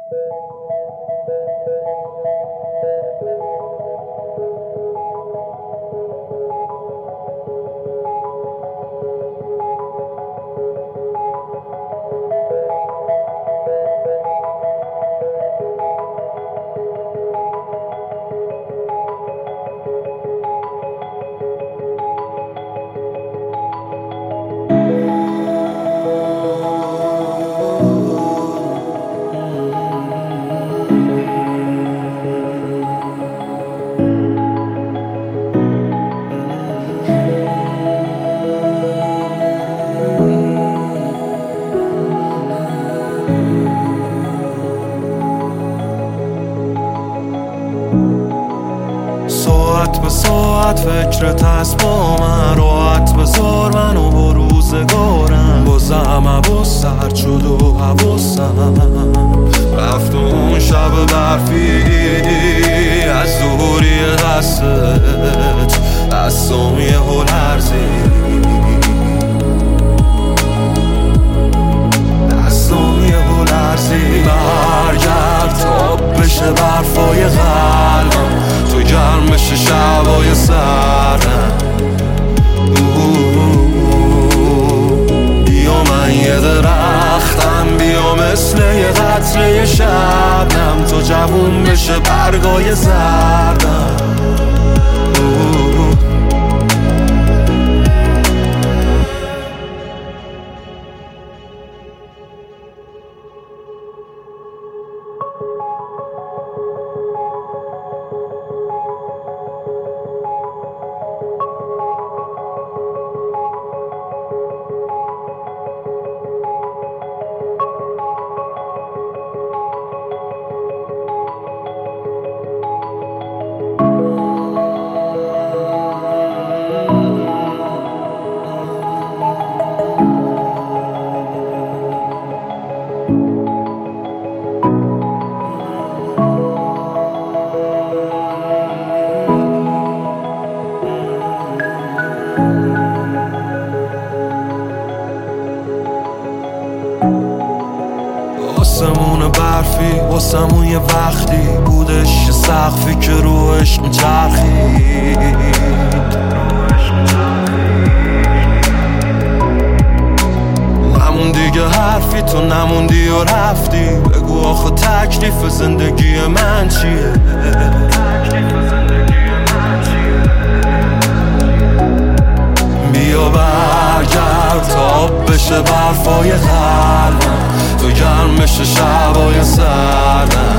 ساعت به ساعت فکرت هست با من، راحت بذار منو با روزگارم. بازم حواسم شد و حواسم رفت اون شب برفی از دوری دستت، دستم یهو لرزید، دستم یهو لرزید. برگرد تا بشه برفای قلبم، تو گرم بشه شبای سردم. بیا من یه درختم، بیا مثل یه قطره شبنم، تو جوون بشه برگای زردم. آسمون برفی واسمون یه وقتی بودش، یه سقفی که روش میچرخید. نمون دیگه حرفی، تو نموندی و رفتی. بگو آخه تکلیف زندگی من چیه؟ بیا برگرد تا بشه برفای قلبم، تو گرم بشه شبای سردم.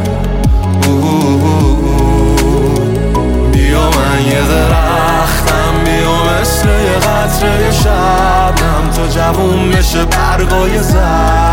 بیا من یه درختم، بیا مثل یه قطره شبنم، تو جوون بشه برگای زردم.